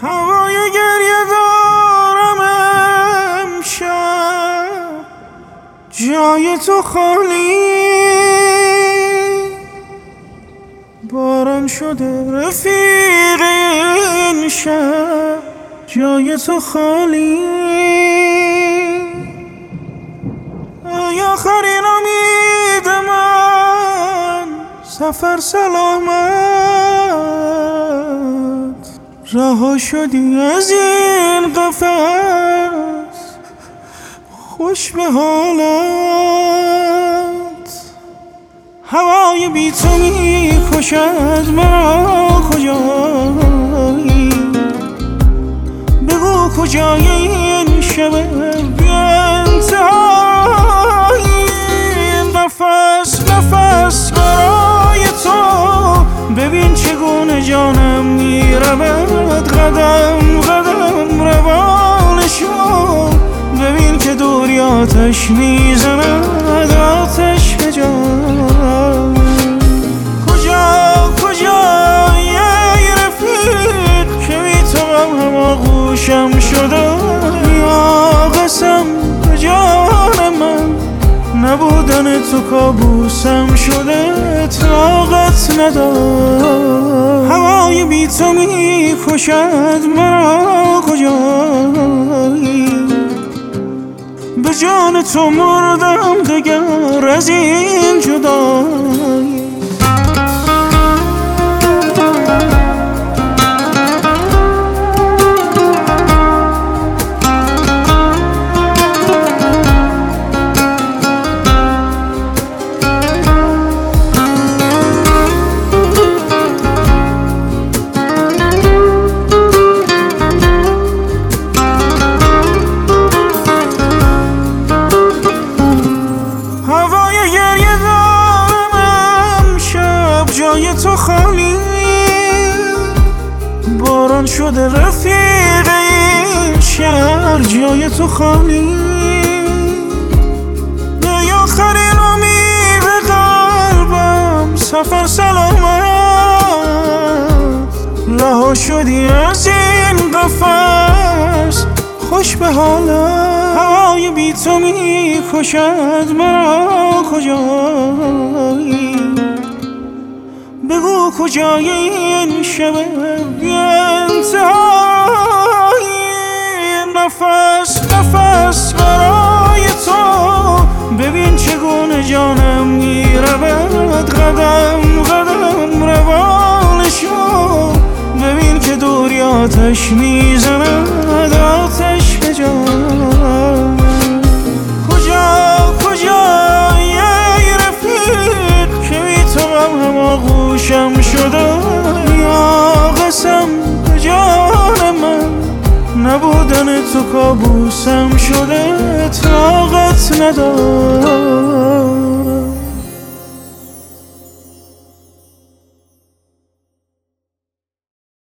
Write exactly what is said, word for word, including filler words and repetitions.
هوای گریه دارم امشب، جای تو خالی. باران شده رفیق این شب، جای تو خالی. ای آخرین امید من، سفر سلامت. رها شدی از این قفس، خوش به حالت. هوای بی تو می کشد مرا، کجایی؟ بگو کجای این شب بی انتهایی. نفس نفس برای تو، ببین چگونه جانم می رود. قدم قدم روانشو، ببین که دوری آتش می زند، آتش به جان. کجا کجا ای رفیق که بی تو غم هم آغوشم شده. یا قسم به جان من، نبودن تو کابوسم شده. طاقت ندارم، هوای بی تو می کشد مرا، کجایی؟ به جان تو مردم دگر از این جدایی. جای تو خالی. باران شده رفیق این شهر، جای تو خالی. ای آخرین امید قلبم، سفر سلامت. رها شدی از این قفس، خوش به حالت. هوای بی تو می کشد مرا، کجایی؟ بگو کجای این شب بی انتهایی. نفس نفس برای تو، ببین چگونه جانم می رود. قدم قدم روانشو، ببین که دوری آتش می زند، آتش به جان. کجا کجا ای رفیق که بی تو غم هم آغوشم شده. یا قسم به جان من، نبودن تو کابوسم شده. طاقت ندارم.